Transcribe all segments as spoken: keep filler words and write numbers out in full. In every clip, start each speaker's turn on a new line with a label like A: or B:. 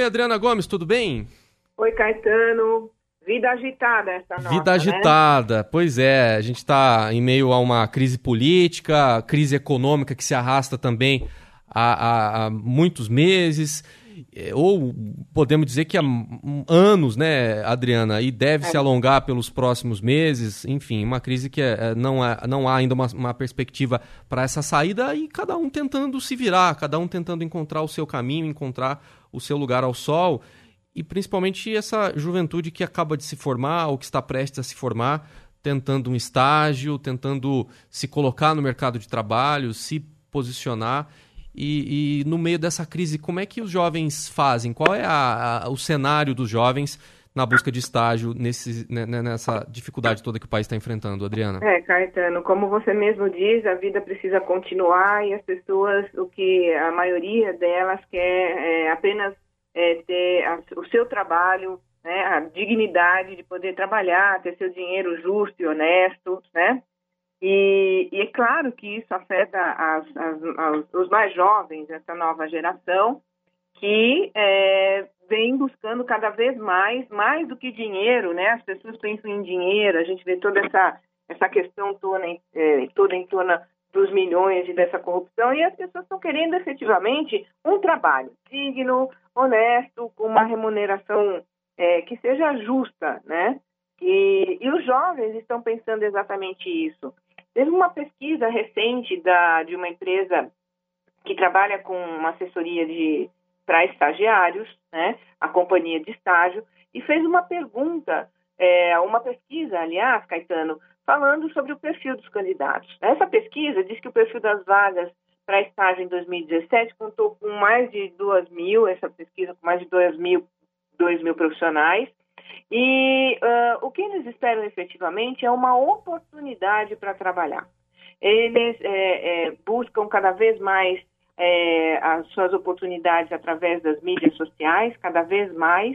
A: Adriana Gomes, tudo bem?
B: Oi, Caetano. Vida agitada essa nossa,
A: Vida agitada, né? Pois é. A gente está em meio a uma crise política, crise econômica que se arrasta também há, há, há muitos meses, ou podemos dizer que há anos, né, Adriana? E deve é. se alongar pelos próximos meses. Enfim, uma crise que é, não, é, não há ainda uma, uma perspectiva para essa saída e cada um tentando se virar, cada um tentando encontrar o seu caminho, encontrar o seu lugar ao sol. E principalmente essa juventude que acaba de se formar ou que está prestes a se formar, tentando um estágio, tentando se colocar no mercado de trabalho, se posicionar. E, e no meio dessa crise, como é que os jovens fazem? Qual é a, a, o cenário dos jovens na busca de estágio nesse, nessa dificuldade toda que o país está enfrentando, Adriana?
B: É, Caetano, como você mesmo diz, a vida precisa continuar e as pessoas, o que a maioria delas quer é apenas É, ter a, o seu trabalho, né, a dignidade de poder trabalhar, ter seu dinheiro justo e honesto, né? E, e é claro que isso afeta as, as, as, os mais jovens, essa nova geração, que é, vem buscando cada vez mais, mais do que dinheiro, né? As pessoas pensam em dinheiro, a gente vê toda essa, essa questão toda em, é, toda em torno dos milhões e dessa corrupção, e as pessoas estão querendo efetivamente um trabalho digno, honesto, com uma remuneração é, que seja justa, né? E, e os jovens estão pensando exatamente isso. Teve uma pesquisa recente da, de uma empresa que trabalha com uma assessoria de para estagiários, né? A companhia de estágio, e fez uma pergunta, é, uma pesquisa, aliás, Caetano, falando sobre o perfil dos candidatos. Essa pesquisa diz que o perfil das vagas para estágio em dois mil e dezessete contou com mais de duas mil, essa pesquisa com mais de dois mil, dois mil profissionais, e uh, o que eles esperam efetivamente é uma oportunidade para trabalhar. Eles é, é, buscam cada vez mais é, as suas oportunidades através das mídias sociais, cada vez mais,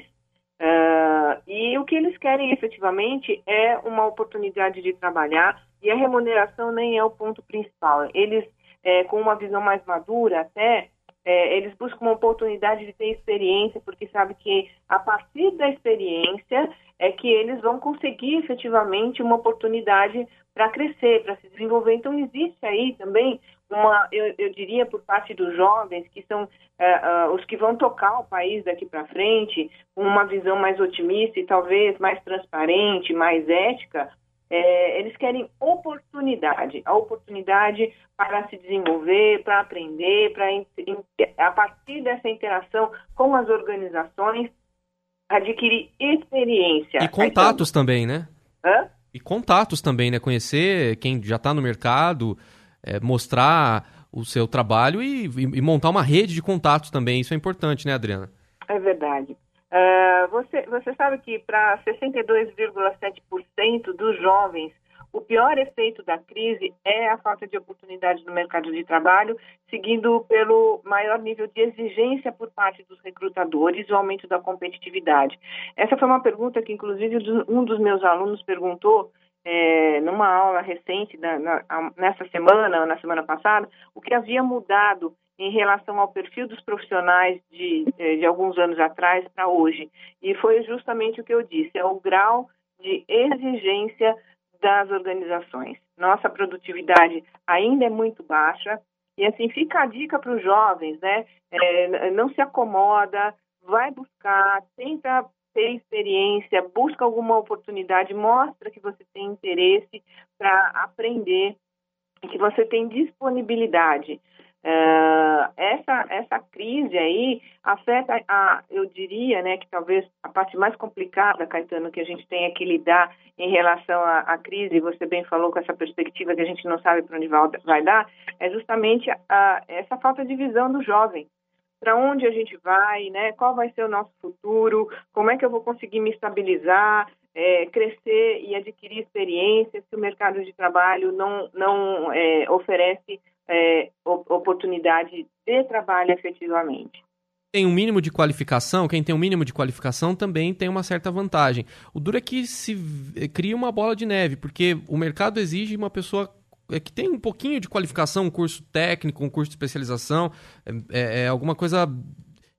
B: Uh, e o que eles querem efetivamente é uma oportunidade de trabalhar, e a remuneração nem é o ponto principal. Eles, é, com uma visão mais madura até, é, eles buscam uma oportunidade de ter experiência, porque sabem que a partir da experiência é que eles vão conseguir efetivamente uma oportunidade para crescer, para se desenvolver. Então existe aí também uma, eu, eu diria, por parte dos jovens, que são uh, uh, os que vão tocar o país daqui para frente, com uma visão mais otimista e talvez mais transparente, mais ética, é, eles querem oportunidade, a oportunidade para se desenvolver, para aprender, para a partir dessa interação com as organizações, adquirir experiência.
A: E contatos então, também, né?
B: Hã?
A: E contatos também, né? Conhecer quem já está no mercado, é, mostrar o seu trabalho e, e, e montar uma rede de contatos também. Isso é importante, né, Adriana?
B: É verdade. Uh, você, você sabe que para sessenta e dois vírgula sete por cento dos jovens, o pior efeito da crise é a falta de oportunidade no mercado de trabalho, seguindo pelo maior nível de exigência por parte dos recrutadores e o aumento da competitividade. Essa foi uma pergunta que, inclusive, um dos meus alunos perguntou é, numa aula recente, na, na, nessa semana ou na semana passada, o que havia mudado em relação ao perfil dos profissionais de, de alguns anos atrás para hoje. E foi justamente o que eu disse, é o grau de exigência das organizações. Nossa produtividade ainda é muito baixa e assim fica a dica para os jovens, né? É, não se acomoda, vai buscar, tenta ter experiência, busca alguma oportunidade, mostra que você tem interesse para aprender e que você tem disponibilidade. Uh, essa, essa crise aí afeta, a, eu diria, né, que talvez a parte mais complicada, Caetano, que a gente tenha que lidar em relação à, à crise, você bem falou com essa perspectiva que a gente não sabe para onde vai, vai dar, é justamente a, a, essa falta de visão do jovem. Para onde a gente vai, né? Qual vai ser o nosso futuro, como é que eu vou conseguir me estabilizar, é, crescer e adquirir experiência se o mercado de trabalho não, não é, oferece É, oportunidade de trabalho efetivamente.
A: Tem um mínimo de qualificação, quem tem um mínimo de qualificação também tem uma certa vantagem. O duro é que se cria uma bola de neve, porque o mercado exige uma pessoa que tem um pouquinho de qualificação, um curso técnico, um curso de especialização, é, é alguma coisa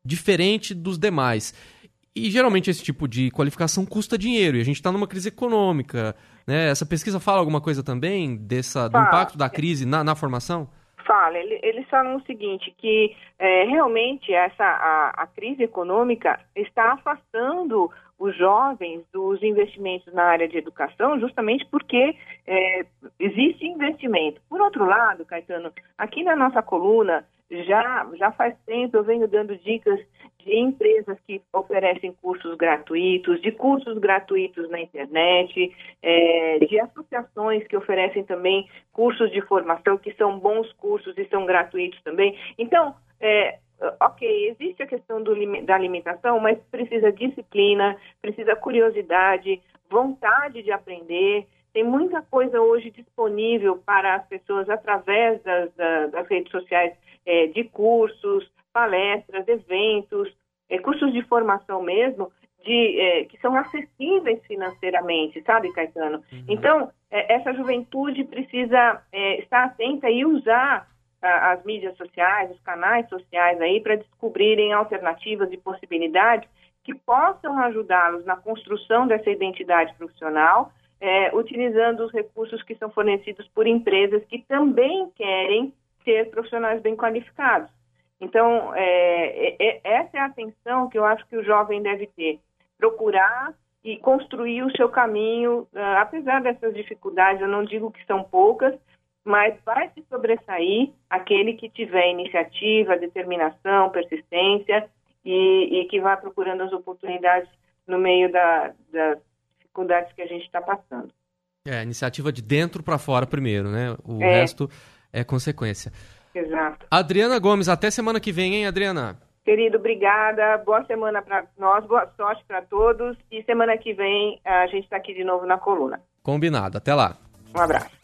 A: diferente dos demais. E geralmente esse tipo de qualificação custa dinheiro, e a gente está numa crise econômica, né? Essa pesquisa fala alguma coisa também dessa, do impacto da crise na, na formação?
B: Fala, eles falam o seguinte, que é, realmente essa, a, a crise econômica está afastando os jovens dos investimentos na área de educação, justamente porque é, existe investimento. Por outro lado, Caetano, aqui na nossa coluna, já, já faz tempo eu venho dando dicas de empresas que oferecem cursos gratuitos, de cursos gratuitos na internet, é, de associações que oferecem também cursos de formação, que são bons cursos e são gratuitos também. Então, é, ok, existe a questão do, da alimentação, mas precisa disciplina, precisa curiosidade, vontade de aprender. Tem muita coisa hoje disponível para as pessoas através das, das redes sociais, é, de cursos, palestras, eventos, é, cursos de formação mesmo, de, é, que são acessíveis financeiramente, sabe, Caetano? Uhum. Então, é, essa juventude precisa é, estar atenta e usar a, as mídias sociais, os canais sociais aí para descobrirem alternativas e possibilidades que possam ajudá-los na construção dessa identidade profissional, é, utilizando os recursos que são fornecidos por empresas que também querem ter profissionais bem qualificados. Então, é, é, essa é a atenção que eu acho que o jovem deve ter. Procurar e construir o seu caminho, uh, apesar dessas dificuldades, eu não digo que são poucas, mas vai se sobressair aquele que tiver iniciativa, determinação, persistência e, e que vai procurando as oportunidades no meio da, das dificuldades que a gente está passando.
A: É, iniciativa de dentro para fora primeiro, né? O
B: é.
A: resto é consequência.
B: Exato.
A: Adriana Gomes, até semana que vem, hein, Adriana?
B: Querido, obrigada. Boa semana para nós, boa sorte para todos. E semana que vem a gente está aqui de novo na coluna.
A: Combinado. Até lá.
B: Um abraço.